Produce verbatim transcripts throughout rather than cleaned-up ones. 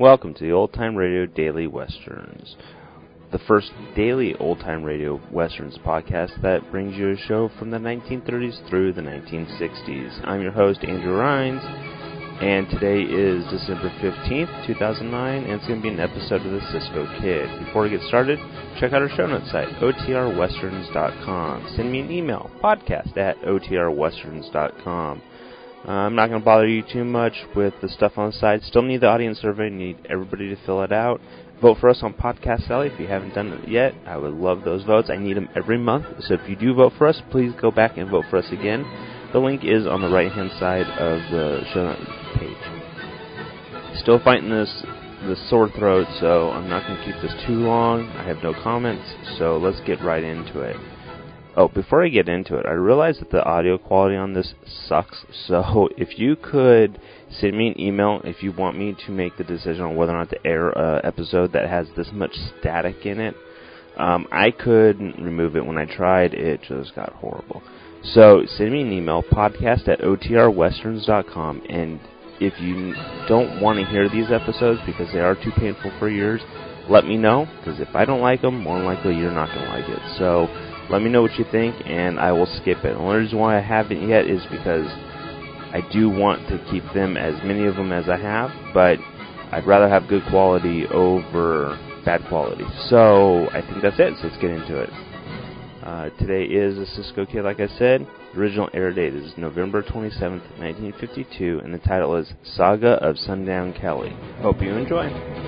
Welcome to the Old Time Radio Daily Westerns, the first daily Old Time Radio Westerns podcast that brings you a show from the nineteen thirties through the nineteen sixties. I'm your host, Andrew Rhines, and today is December fifteenth, two thousand nine, and it's going to be an episode of the Cisco Kid. Before we get started, check out our show notes site, O T R westerns dot com. Send me an email, podcast at O T R westerns dot com. Uh, I'm not going to bother you too much with the stuff on the side. Still need the audience survey. Need everybody to fill it out. Vote for us on Podcast Alley if you haven't done it yet. I would love those votes. I need them every month. So if you do vote for us, please go back and vote for us again. The link is on the right-hand side of the show notes page. Still fighting this, this sore throat, so I'm not going to keep this too long. I have no comments, so let's get right into it. Oh, before I get into it, I realize that the audio quality on this sucks, so if you could send me an email if you want me to make the decision on whether or not to air an episode that has this much static in it, um, I could remove it. When I tried, it just got horrible. So send me an email, podcast at O T R westerns dot com, and if you don't want to hear these episodes because they are too painful for your ears, let me know, because if I don't like them, more than likely you're not going to like it. So let me know what you think, and I will skip it. The only reason why I haven't yet is because I do want to keep them, as many of them as I have, but I'd rather have good quality over bad quality. So I think that's it, so let's get into it. Uh, today is the Cisco Kid, like I said. The original air date is November twenty-seventh, nineteen fifty-two, and the title is Saga of Sundown Kelly. Hope you enjoy.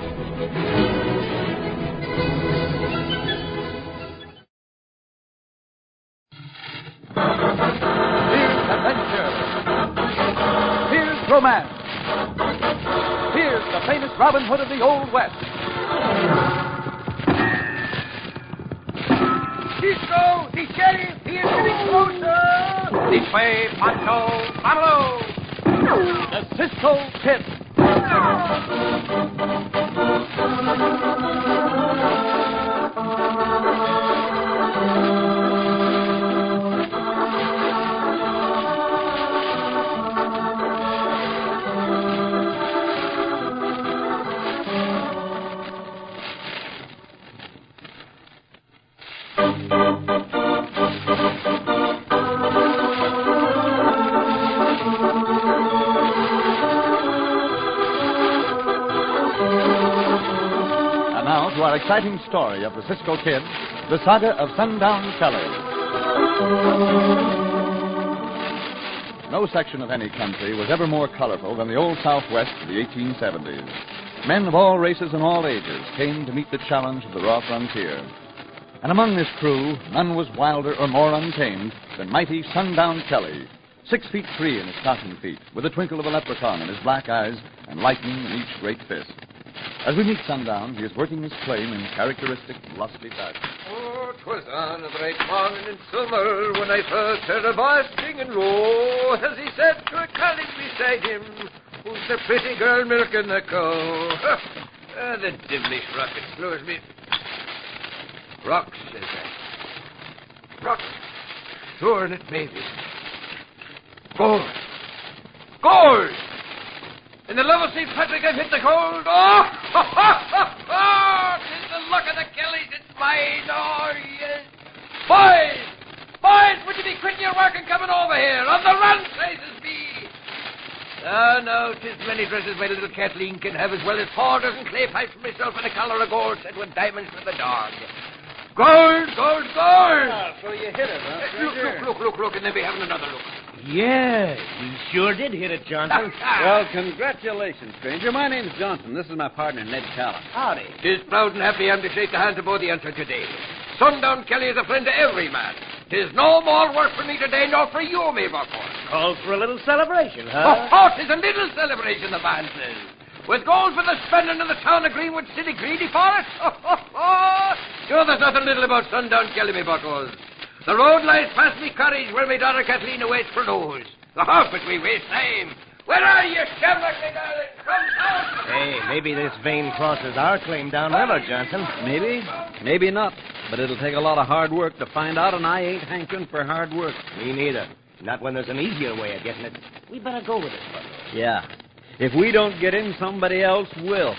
Romance. Here's the famous Robin Hood of the Old West. Cisco, the sheriff, he is getting closer. This way, Pancho, vámonos. The Cisco Kid. Our exciting story of the Cisco Kid, the saga of Sundown Kelly. No section of any country was ever more colorful than the Old Southwest of the eighteen seventies. Men of all races and all ages came to meet the challenge of the raw frontier. And among this crew, none was wilder or more untamed than mighty Sundown Kelly, six feet three in his stocking feet, with the twinkle of a leprechaun in his black eyes and lightning in each great fist. As we meet Sundown, he is working his claim in characteristic lusty fashion. Oh, 'twas on a bright morning in summer when I first heard a voice sing and roar, as he said to a colleague beside him, "Who's the pretty girl milking the cow?" Ah, the devilish rocket floors me. Rocks, says I. Rocks. Sure, and it may be. Gold. Gold! In the love of Saint Patrick, I've hit the gold. Oh, ha, ha, ha, ha! 'Tis the luck of the Kellys, it's mine. Oh, yes. Boys! Boys, would you be quitting your work and coming over here? On the run, says me. Ah, no, 'tis many dresses my little Kathleen can have, as well as four dozen clay pipes for myself and a collar of gold set with diamonds for the dog. Gold, gold, gold! Ah, so you hit it, huh, Look, look, look, look, look, and then we have another look. Yeah, you sure did hit it, Johnson. Well, congratulations, stranger. My name's Johnson. This is my partner, Ned Callan. Howdy. 'Tis proud and happy I'm to shake the hands of both the answer today. Sundown Kelly is a friend to every man. 'Tis no more work for me today nor for you, me buckhorn. Calls for a little celebration, huh? Oh, oh, 'tis a little celebration, the man says. With gold for the spending in the town of Greenwood City greedy for it? Oh, oh, oh. Sure, there's nothing little about Sundown Kelly, me buckos. The road lies past me cottage where my daughter Kathleen awaits for news. The half but we waste time. Where are you, Shamrock, my darling? Come down. Hey, maybe this vein crosses our claim downriver, Johnson. Maybe, maybe not. But it'll take a lot of hard work to find out, and I ain't hankering for hard work. Me neither. Not when there's an easier way of getting it. We better go with it, Butler. Yeah. If we don't get in, somebody else will.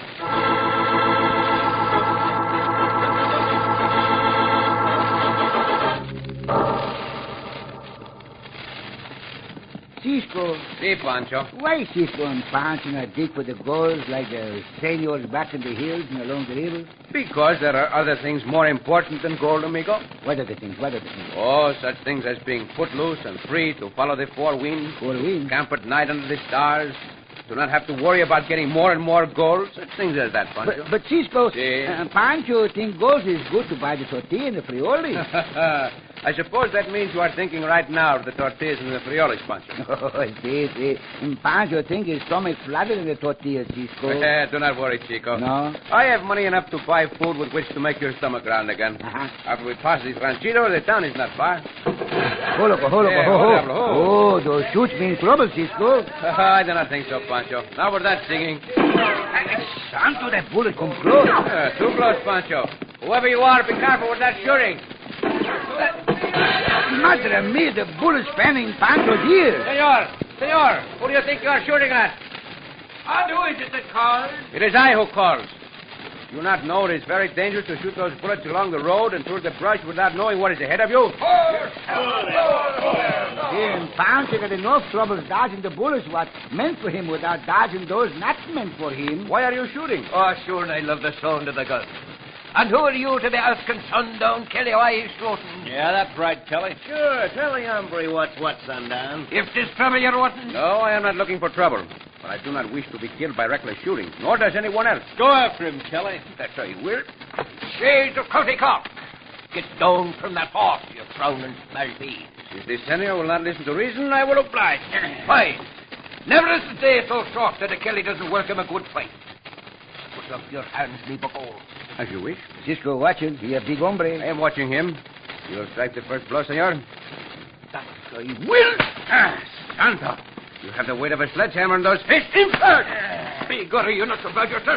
Cisco. See, Pancho. Why Cisco and Pancho not dig for the gold like the senors back in the hills and along the river? Because there are other things more important than gold, amigo. What are the things? What are the things? Oh, such things as being footloose and free to follow the four winds. Four winds? Camp at night under the stars. Do not have to worry about getting more and more gold. Such things as that, Pancho. But, but Cisco, Si. uh, Pancho think gold is good to buy the tortilla and the frijoles. I suppose that means you are thinking right now of the tortillas and the frijoles, Pancho. Oh, see, see. And Pancho think his stomach flatter than the tortillas, Cisco. Eh, do not worry, Chico. No? I have money enough to buy food with which to make your stomach round again. Uh-huh. After we pass this ranchito, the town is not far. Hold up, hold up, Eh, ho, ho. hold up, ho. Oh, those shoots mean trouble, Cisco. I do not think so, Pancho. Now with that singing. Santo, that bullet come close. Uh, too close, Pancho. Whoever you are, be careful with that shooting. Madre mia, the bullet's fanning Pancho's ear. Senor, senor, who do you think you are shooting at? And who is it that calls? It is I who calls. Do you not know it is very dangerous to shoot those bullets along the road and through the brush without knowing what is ahead of you? Then Pancho got enough trouble dodging the bullets what meant for him without dodging those not meant for him. Why are you shooting? Oh, sure, I love the sound of the gun. And who are you to be asking Sundown Kelly why he's shooting? Yeah, that's right, Kelly. Sure, tell the hombre what's what, Sundown. If this trouble you're wanting... No, I am not looking for trouble. But I do not wish to be killed by reckless shooting, nor does anyone else. Go after him, Kelly. That's how you will. Shades of County Cork. Get down from that horse, you frowning smell bees. If this senor will not listen to reason, I will oblige. Fine. Never is the day so short that a Kelly doesn't welcome a good fight. Put up your hands, me bucko. As you wish. Cisco, watch him. He a big hombre. I am watching him. You will strike the first blow, senor. That's how you will. Ah, Santa. You have the weight of a sledgehammer in those fists. Infert! Be good, are you not to blood yourself?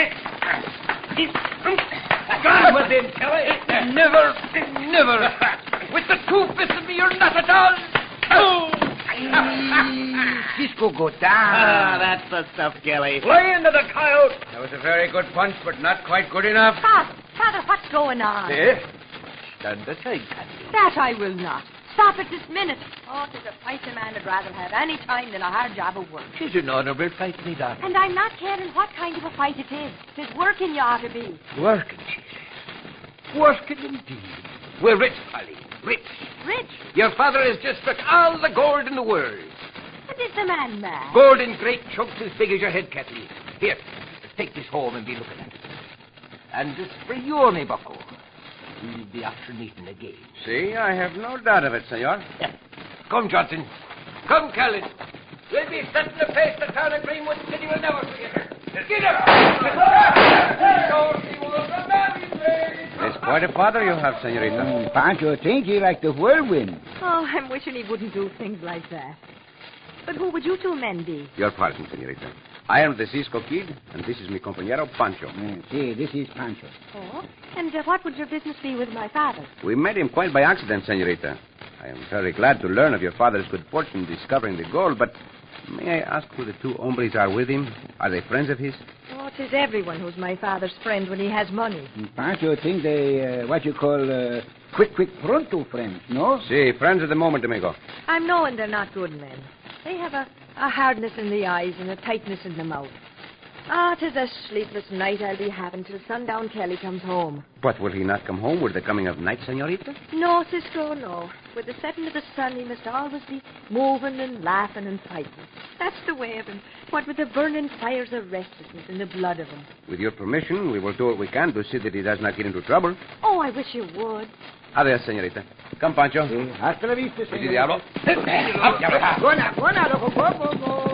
God with him, Kelly. Never, never. With the two fists of me, you're not at all. Oh! Cisco, go down. Ah, that's the stuff, Kelly. Fly into the coyote. That was a very good punch, but not quite good enough. Father, Father, what's going on? Eh? Stand aside, Captain. That I will not. Stop it this minute. Oh, 'tis a fight a man would rather have any time than a hard job of work. Tis an honourable fight, me darling. And I'm not caring what kind of a fight it is. 'Tis working you ought to be. Working, she says. Working indeed. We're rich, Polly. Rich. Rich. Your father has just struck all the gold in the world. But is the man mad? Gold in great chunks as big as your head, Kathy. Here, take this home and be looking at it. And this for you, me bucko. We'll be after meeting again. See, I have no doubt of it, senor. Come, Johnson. Come, Callan. We'll be setting the pace the town of Greenwood City will never forget her. Get up! It's quite a father you have, senorita. Mm, Pancho think he like the whirlwind. Oh, I'm wishing he wouldn't do things like that. But who would you two men be? Your pardon, senorita. I am the Cisco Kid, and this is mi compañero Pancho. Mm, see, this is Pancho. Oh? And uh, what would your business be with my father? We met him quite by accident, senorita. I am very glad to learn of your father's good fortune discovering the gold, but may I ask who the two hombres are with him? Are they friends of his? Oh, 'tis everyone who's my father's friend when he has money. Mm, Pancho think they, uh, what you call, uh, quick, quick, pronto friends, no? Si, friends of the moment, amigo. I'm knowing they're not good men. They have a, a hardness in the eyes and a tightness in the mouth. Ah, 'tis a sleepless night I'll be having till Sundown Kelly comes home. But will he not come home with the coming of night, senorita? No, Cisco, no. With the setting of the sun, he must always be moving and laughing and fighting. That's the way of him. What with the burning fires of restlessness in the blood of him. With your permission, we will do what we can to see that he does not get into trouble. Oh, I wish you would. Adios, senorita. Come, Pancho. Sí, hasta la vista, Sí, señor. diablo. Go now, go now, loco, go, go, go.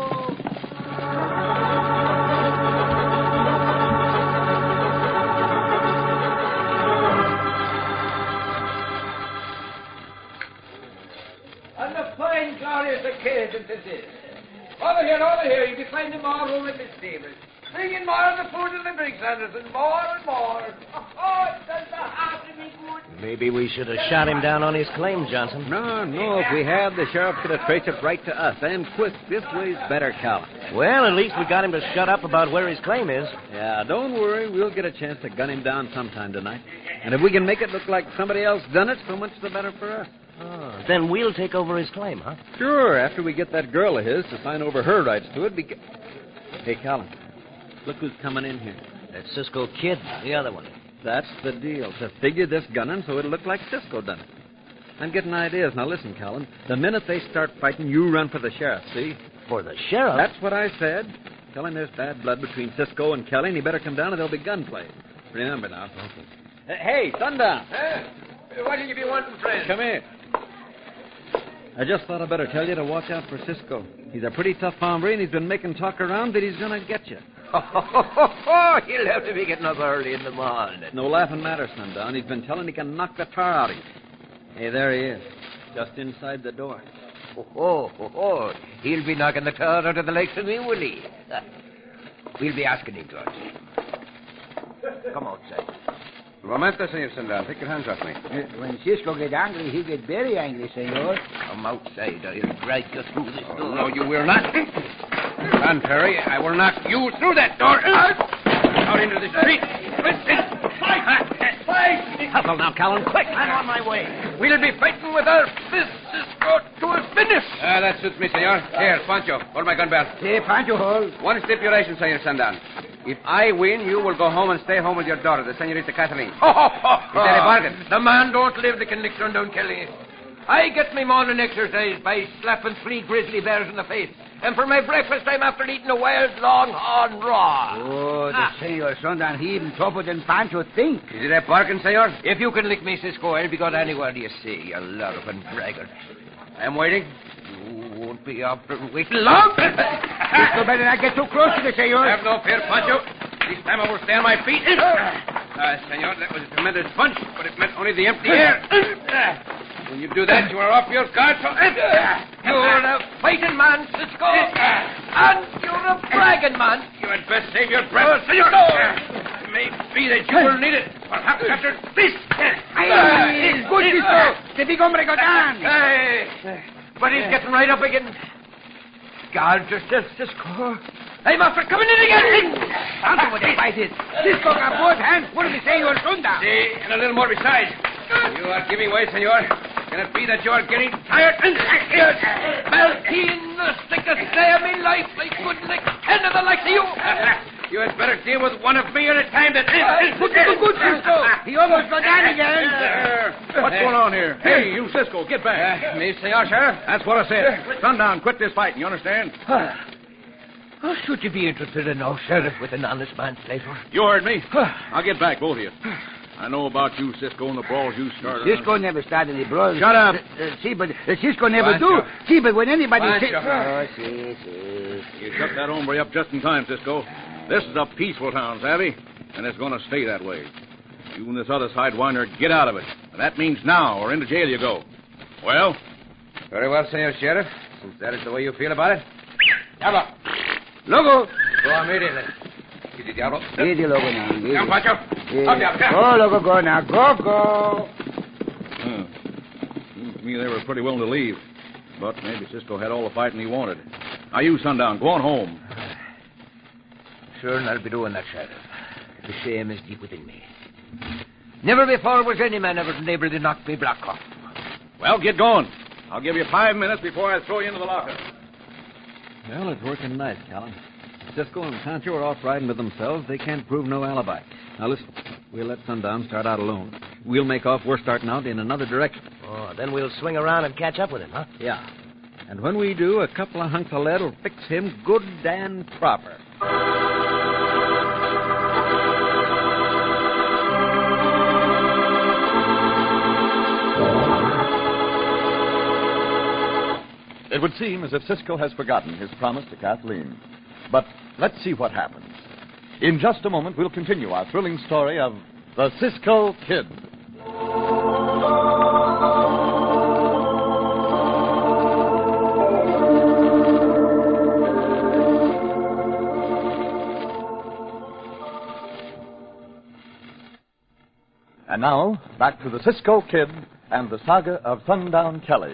And the fine, glorious occasion this is. Over here, over here, you'll be finding more room in the stables. Bring in more of the food and the drinks, Anderson. More and more. Oh, it does the heart of me good. Maybe we should have shot him down on his claim, Johnson. No, no. If we had, the sheriff could have traced it right to us. And quick. This way's better, Cal. Well, at least we got him to shut up about where his claim is. Yeah, don't worry. We'll get a chance to gun him down sometime tonight. And if we can make it look like somebody else done it, so much the better for us. Oh, then we'll take over his claim, huh? Sure, after we get that girl of his to sign over her rights to it. Beca- hey, Callan, look who's coming in here. That Cisco Kid, the other one. That's the deal, to figure this gunning so it'll look like Cisco done it. I'm getting ideas. Now listen, Callan, the minute they start fighting, you run for the sheriff, see? For the sheriff? That's what I said. Tell him there's bad blood between Cisco and Kelly, and he better come down or there'll be gunplay. Remember now. Okay. Hey, Sundown. Hey, what do you be wanting, friend? Come here. I just thought I'd better tell you to watch out for Cisco. He's a pretty tough hombre, and he's been making talk around that he's going to get you. Oh, he'll have to be getting up early in the morning. No laughing matter, Sundown. He's been telling he can knock the tar out of you. Hey, there he is, just inside the door. Oh, oh, oh, oh. He'll be knocking the tar out of the legs of me, will he? We'll be asking him, George. Come outside. Un momento, Senor Sundown. Take your hands off me. Uh, when Cisco get angry, he get very angry, senor. Come outside, or he'll drag you through this door. Oh, no, you will not. Contrary, I will knock you through that door. Out into the street. Hustle now, Callan, quick. I'm on my way. We'll be fighting with our fists, Cisco, to a finish. Ah, that suits me, senor. Here, Pancho, hold my gun belt. Hey, Pancho, hold. One stipulation, Senor Sundown. If I win, you will go home and stay home with your daughter, the Senorita Kathleen. Ho, ho, ho, Is that a bargain? The man don't live that can lick down Kelly. I get me morning exercise by slapping three grizzly bears in the face. And for my breakfast, I'm after eating a wild longhorn raw. Oh, the Ah. senor Sundown, he even tougher than Pancho think. Is it a bargain, senor? If you can lick me, Cisco, I'll be good anywhere you see, you larruping braggart. I am waiting. You won't be after waiting long. Cisco better not get too close to the senor. Have no fear, Pancho. This time I will stay on my feet. Ah, senor, that was a tremendous punch, but it meant only the empty air. When you do that, you are off your guard. So... You're a fighting man, Cisco. And you're a bragging man. You had best save your breath, senor. It may be that you will need it. Perhaps after this. Ay, good, Cisco. The big hombre go down. Hey, but he's getting right up again. God, just Cisco. I'm after coming in again. Pancho, what the fight is. Cisco got both hands full of the senor Sundown. See, and a little more besides. You are giving way, senor. Can it be that you are getting tired? Maltine, the sickest day of my life. I couldn't lick ten of the likes of you. You had better deal with one of me at a time. That Good, good, good, Cisco. He almost got down again. What's going on here? Hey, you Cisco, get back. Uh, me, senor sheriff? That's what I said. Sundown, quit this fighting, you understand? Oh, should you be interested in no sheriff with an honest man's flavor? You heard me. I'll get back, both of you. I know about you, Cisco, and the brawls you started. Cisco never started any brawls. Shut up. Uh, uh, see, but uh, Cisco never Pancho. do. See, but when anybody... Pancho. Say, oh, see, see. You shut that hombre up just in time, Cisco. This is a peaceful town, savvy? And it's going to stay that way. You and this other sidewinder get out of it. And that means now, or into jail you go. Well? Very well, senor sheriff. Since that is the way you feel about it. Diablo. Loco. Go on immediately. Easy, Diablo. Easy, Loco, now. Easy. Come, Pancho. Yeah. Up, Diablo. Go, Loco, go now. Go, go. Huh. Seems to me they were pretty willing to leave. But maybe Cisco had all the fighting he wanted. Now, you, Sundown, go on home. Sure, and I'll be doing that, Sheriff. The shame is deep within me. Never before was any man ever able to knock me block off. Well, get going. I'll give you five minutes before I throw you into the locker. Well, it's working nice, Callan. Cisco and Pancho are off riding with themselves. They can't prove no alibi. Now, listen. We'll let Sundown start out alone. We'll make off. We're starting out in another direction. Oh, then we'll swing around and catch up with him, huh? Yeah. And when we do, a couple of hunks of lead will fix him good and proper. It would seem as if Cisco has forgotten his promise to Kathleen. But let's see what happens. In just a moment, we'll continue our thrilling story of the Cisco Kid. And now, back to the Cisco Kid and the saga of Sundown Kelly.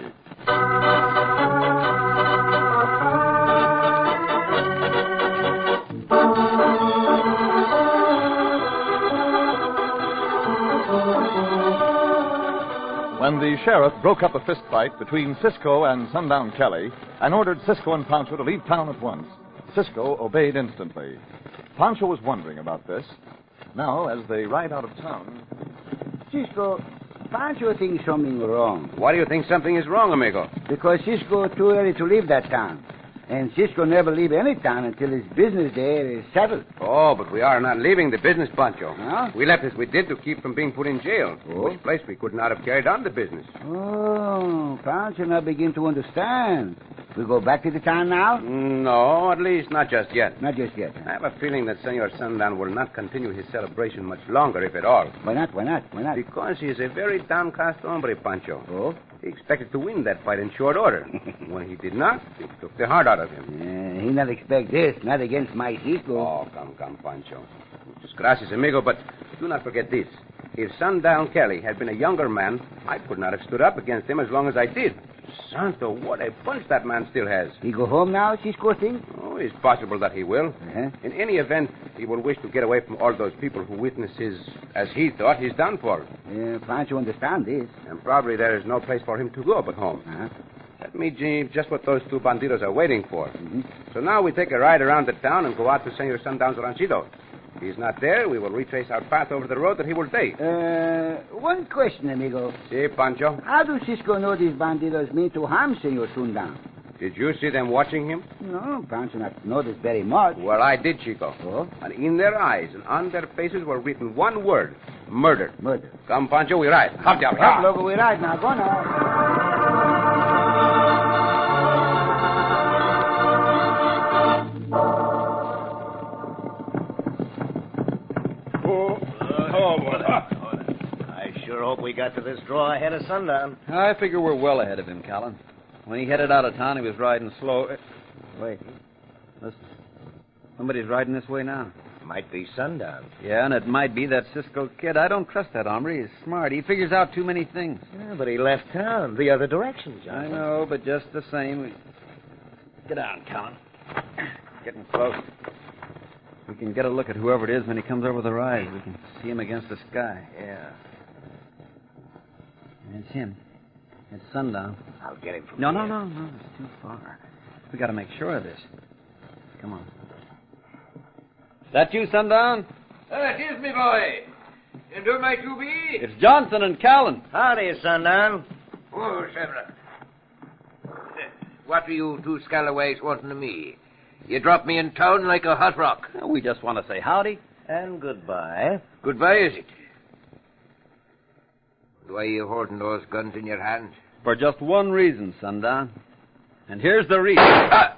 When the sheriff broke up a fistfight between Cisco and Sundown Kelly and ordered Cisco and Pancho to leave town at once, Cisco obeyed instantly. Pancho was wondering about this. Now, as they ride out of town... Cisco, Pancho thinks something wrong. Why do you think something is wrong, amigo? Because Cisco too early to leave that town. And Cisco never leave any town until his business there is settled. Oh, but we are not leaving the business, Pancho. Huh? We left as we did to keep from being put in jail. Oh. In which place we could not have carried on the business. Oh, Pancho now begin to understand. We go back to the town now? No, at least not just yet. Not just yet. I have a feeling that Senor Sundown will not continue his celebration much longer, if at all. Why not? Why not? Why not? Because he is a very downcast hombre, Pancho. Oh? He expected to win that fight in short order. When he did not, it took the heart out of him. Uh, he not expect this, not against my Cisco. Oh, come, come, Pancho. Muchas gracias, amigo, but do not forget this. If Sundown Kelly had been a younger man, I could not have stood up against him as long as I did. Santo, what a punch that man still has. He go home now, Cisco think? Oh, it's possible that he will. Uh-huh. In any event, he will wish to get away from all those people who witness his, as he thought, his downfall. Uh, Pancho understand this. And probably there is no place for him to go but home. Uh-huh. That means uh, just what those two bandidos are waiting for. Mm-hmm. So now we take a ride around the town and go out to Senor Sundown's ranchito. If he's not there, we will retrace our path over the road that he will take. Uh, one question, amigo. Si, Pancho? How do Cisco know these bandidos mean to harm Senor Sundown? Did you see them watching him? No, Pancho not noticed very much. Well, I did, Chico. Oh? And in their eyes and on their faces were written one word, murder. Murder. Come, Pancho, we ride. Hop, down. Hop, loco, we ride now. Go now. Hope we got to this draw ahead of sundown. I figure we're well ahead of him, Callan. When he headed out of town, he was riding slow. Wait. Listen. Somebody's riding this way now. Might be sundown. Yeah, and it might be that Cisco Kid. I don't trust that hombre. He's smart. He figures out too many things. Yeah, but he left town the other direction, John. I know, but just the same. We... Get down, Callan. Getting close. We can get a look at whoever it is when he comes over the rise. We can see him against the sky. Yeah. It's him. It's sundown. I'll get him from No, here. no, no, no. It's too far. We got to make sure of this. Come on. Is that you, Sundown? That is me, boy. And who might you be? It's Johnson and Callan. Howdy, sundown. Oh, Shevra. What are you two scalawags wanting of me? You dropped me in town like a hot rock. We just want to say howdy. And goodbye. Goodbye, is it? Why are you holding those guns in your hand? For just one reason, Sundown. And here's the reason.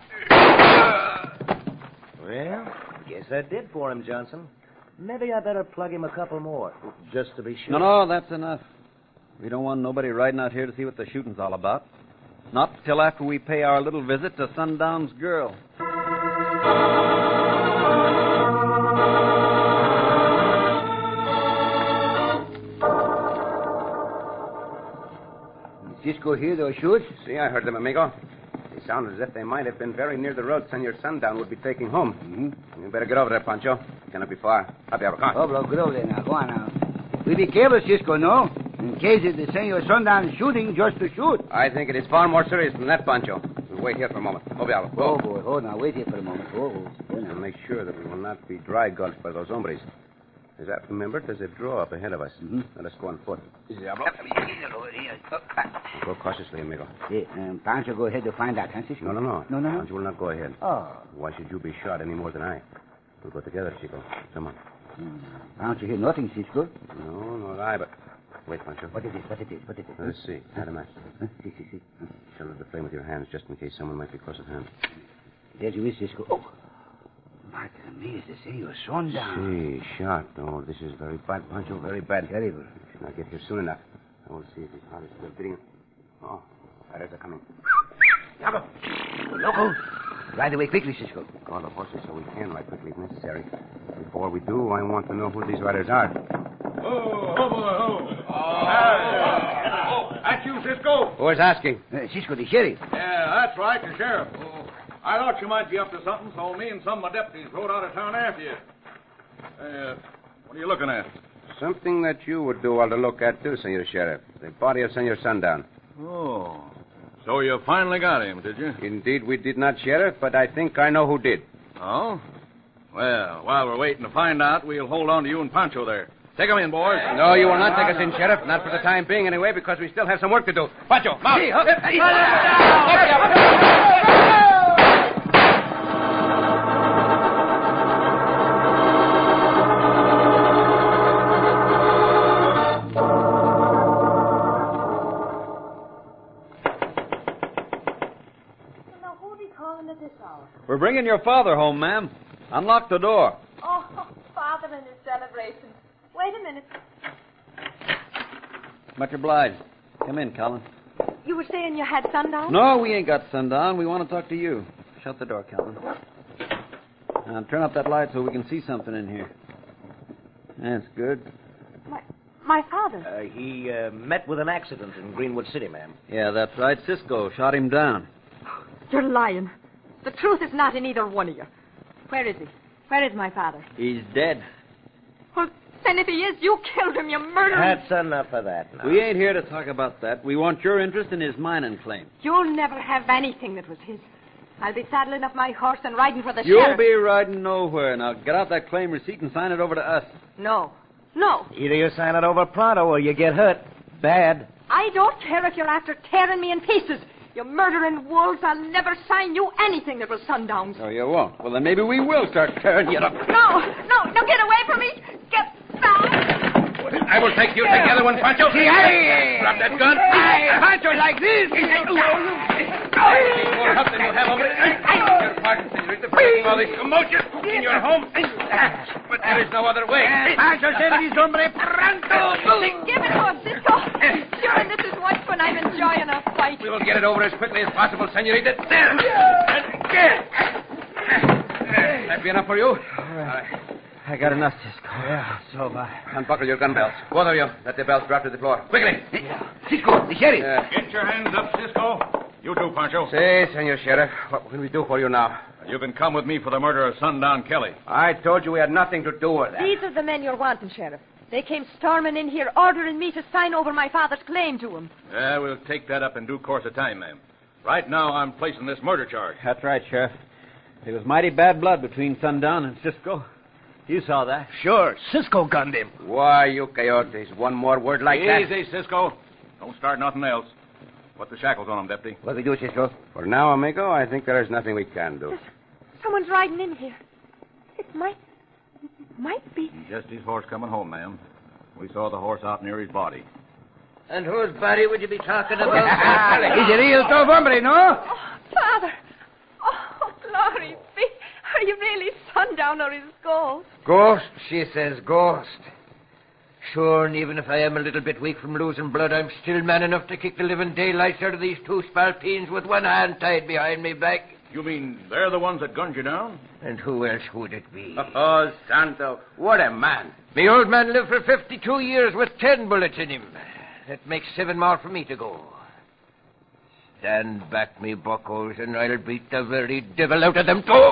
Well, guess that did for him, Johnson. Maybe I better plug him a couple more, just to be sure. No, no, that's enough. We don't want nobody riding out here to see what the shooting's all about. Not till after we pay our little visit to Sundown's girl. Cisco hear those shots? See, I heard them, amigo. They sounded as if they might have been very near the road Senor Sundown would be taking home. Mm-hmm. You better get over there, Pancho. Cannot be far. Up there, come on. Oh, bro, get over there now. Go on now. We be careful, Cisco, no? In case it's the Senor Sundown shooting just to shoot. I think it is far more serious than that, Pancho. We'll wait here for a moment. Oh, Bialo. Oh, boy. Hold on. Wait here for a moment. Oh, oh. And make sure that we will not be dry gulched by those hombres. As I remember, there's a draw up ahead of us. Mm-hmm. Let us go on foot. Go cautiously, amigo. Yeah, um, Pancho go ahead to find out, huh, Cisco? No, no, no. No, no, no. Pancho will not go ahead. Oh. Why should you be shot any more than I? We'll go together, Chico. Come on. Mm. Pancho hear nothing, Cisco. No, nor I, but... Wait, Pancho. What is it? What is it? What is it? Let's see. Light a match. Huh? See, see, see. Huh? Shelter the flame with your hands, just in case someone might be close at hand. There you is, Cisco. Oh. Madre mia, it's the Senor Sundown. See, shot. Oh, this is very bad, Pancho. Very bad. Terrible. Should not get here soon enough. I will see if his heart is still beating. Oh, riders are coming. Loco. Loco. Ride away quickly, Cisco. Call the horses so we can ride quickly if necessary. Before we do, I want to know who these riders are. Oh, ho, Oh, boy, oh. Oh, that's you, Cisco? Who is asking? Uh, Cisco, the sheriff. Yeah, that's right, the sheriff. Oh, I thought you might be up to something, so me and some of my deputies rode out of town after you. Uh, what are you looking at? Something that you would do well to look at, too, Senor Sheriff. The body of Senor Sundown. Oh. So you finally got him, did you? Indeed, we did not, Sheriff, but I think I know who did. Oh? Well, while we're waiting to find out, we'll hold on to you and Pancho there. Take him in, boys. No, you will not take us in, Sheriff. Not for the time being, anyway, because we still have some work to do. Pancho, mount. Hey, up, hey, We're bringing your father home, ma'am. Unlock the door. Oh, Father and his celebration. Wait a minute. Much obliged. Come in, Colin. You were saying you had sundown? No, we ain't got sundown. We want to talk to you. Shut the door, Colin. Now, turn up that light so we can see something in here. That's good. My, my father? Uh, he uh, met with an accident in Greenwood City, ma'am. Yeah, that's right. Cisco shot him down. You're lying. The truth is not in either one of you. Where is he? Where is my father? He's dead. Well, then if he is, you killed him, you murderer. That's enough of that now. We ain't here to talk about that. We want your interest in his mining claim. You'll never have anything that was his. I'll be saddling up my horse and riding for the You'll sheriff. be riding nowhere. Now, get out that claim receipt and sign it over to us. No. No. Either you sign it over pronto or you get hurt. Bad. I don't care if you're after tearing me in pieces. You murdering wolves, I'll never sign you anything that was Sundown's. Oh, you won't? Well, then maybe we will start tearing you up. No, no, no, get away from me. Get back. I will take you. Take the other one, Pancho. Hey, hey, Drop that gun. Hey, Pancho, like this. More help than you have, hombre. Your pardon, senorita, for making all this commotion in your home. But there is no other way. Pancho said he's hombre pronto. Give it to him, Cisco. Sure, this is once when I'm enjoying a fight. We will get it over as quickly as possible, senorita. There. That be enough for you? All right. I got enough, Cisco. Yeah, so bad. Unbuckle your gun belts. Both of you. Let the belts drop to the floor. Quickly. Cisco, the sheriff. Uh, Get your hands up, Cisco. You too, Pancho. Say, Senor Sheriff, what can we do for you now? You can come with me for the murder of Sundown Kelly. I told you we had nothing to do with that. These are the men you're wanting, Sheriff. They came storming in here, ordering me to sign over my father's claim to him. Yeah, we'll take that up in due course of time, ma'am. Right now, I'm placing this murder charge. That's right, Sheriff. There was mighty bad blood between Sundown and Cisco. You saw that. Sure, Cisco gunned him. Why, you coyotes, one more word like that. Easy, Cisco. Don't start nothing else. Put the shackles on him, Deputy. What we do, Cisco? For now, amigo, I think there is nothing we can do. Someone's riding in here. It might... might be... Just his horse coming home, ma'am. We saw the horse out near his body. And whose body would you be talking about? He's a real tough hombre, no? Oh, Father! Oh, glory be. Are you really Sundown or his ghost? Ghost, she says, ghost. Sure, and even if I am a little bit weak from losing blood, I'm still man enough to kick the living daylights out of these two spalpeens with one hand tied behind me back. You mean they're the ones that gunned you down? And who else would it be? Oh, Santo, what a man. Me old man lived for fifty-two years with ten bullets in him. That makes seven more for me to go. Stand back, me buckos, and I'll beat the very devil out of them too.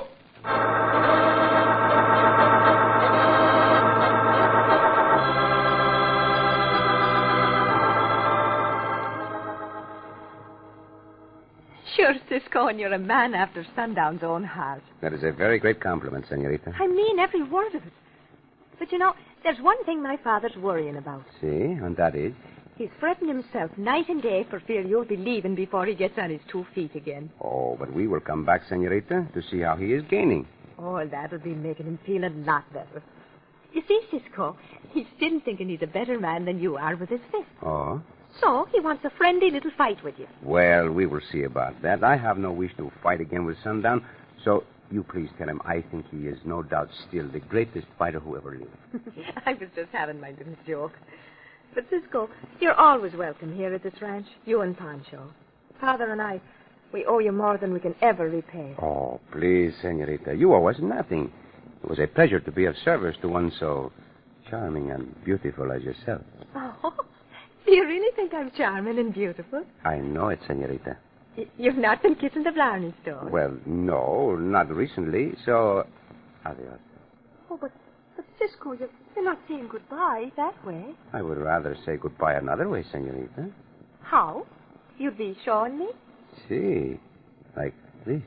Sure, Cisco, and you're a man after Sundown's own heart. That is a very great compliment, senorita. I mean every word of it. But you know, there's one thing my father's worrying about. See, and that is? He's fretting himself night and day for fear you'll be leaving before he gets on his two feet again. Oh, but we will come back, senorita, to see how he is gaining. Oh, that'll be making him feel a lot better. You see, Cisco, he's still thinking he's a better man than you are with his fist. Oh? So he wants a friendly little fight with you. Well, we will see about that. I have no wish to fight again with Sundown, so you please tell him I think he is no doubt still the greatest fighter who ever lived. I was just having my little joke. But, Cisco, you're always welcome here at this ranch, you and Pancho. Father and I, we owe you more than we can ever repay. Oh, please, senorita, you owe us nothing. It was a pleasure to be of service to one so charming and beautiful as yourself. Oh, do you really think I'm charming and beautiful? I know it, senorita. Y- you've not been kissing the Blarney Stone? Well, no, not recently, so... Adios. Oh, but, but Cisco, you're, you're not saying goodbye that way. I would rather say goodbye another way, senorita. How? You'd be showing me? See, like this.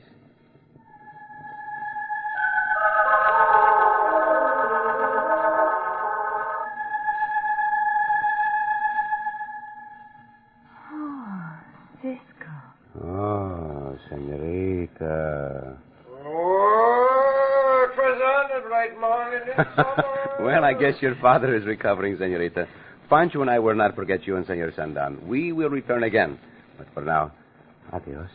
Oh, senorita. Oh, 'twas on it right morning in summer. Well, I guess your father is recovering, senorita. Pancho and I will not forget you and Senor Sandan. We will return again. But for now, adios.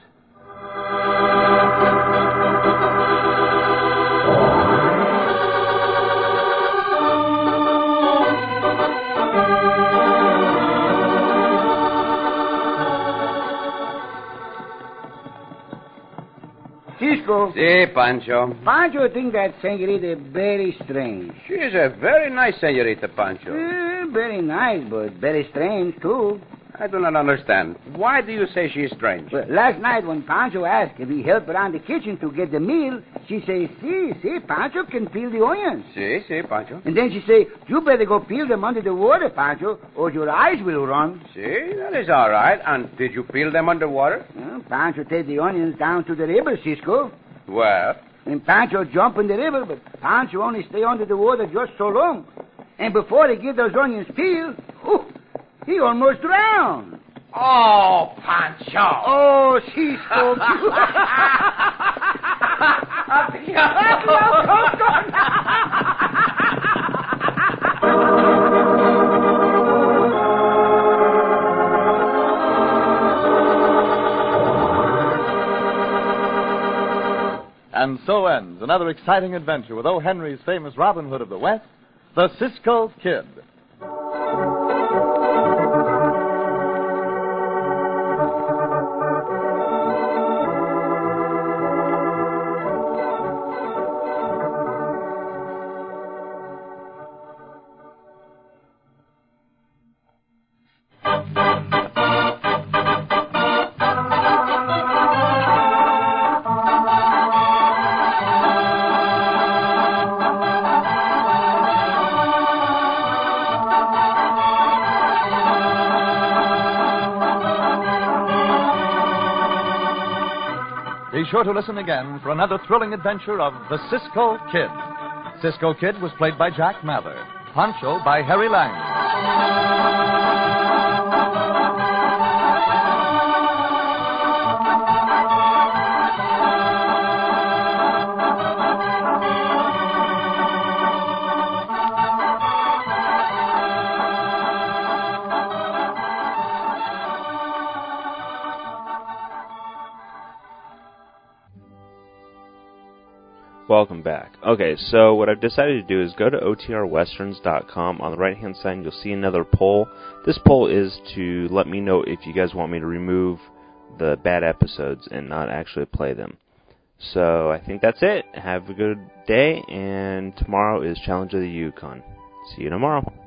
Cisco. Si, Pancho. Pancho think that senorita very strange. She is a very nice senorita, Pancho. Eh, very nice, but very strange, too. I do not understand. Why do you say she is strange? Well, last night when Pancho asked if he helped around the kitchen to get the meal, she say, see, see, Pancho can peel the onions. Si, si, Pancho. And then she say, you better go peel them under the water, Pancho, or your eyes will run. Si, that is all right. And did you peel them underwater? Well, Pancho take the onions down to the river, Cisco. Well? And Pancho jump in the river, but Pancho only stay under the water just so long. And before he get those onions peeled, whew, he almost drowned. Oh, Pancho. Oh, she's so And so ends another exciting adventure with O. Henry's famous Robin Hood of the West, the Cisco Kid. Be sure to listen again for another thrilling adventure of the Cisco Kid. Cisco Kid was played by Jack Mather. Pancho by Harry Lang. Welcome back. Okay, so what I've decided to do is go to O T R westerns dot com. On the right-hand side, you'll see another poll. This poll is to let me know if you guys want me to remove the bad episodes and not actually play them. So I think that's it. Have a good day, and tomorrow is Challenge of the Yukon. See you tomorrow.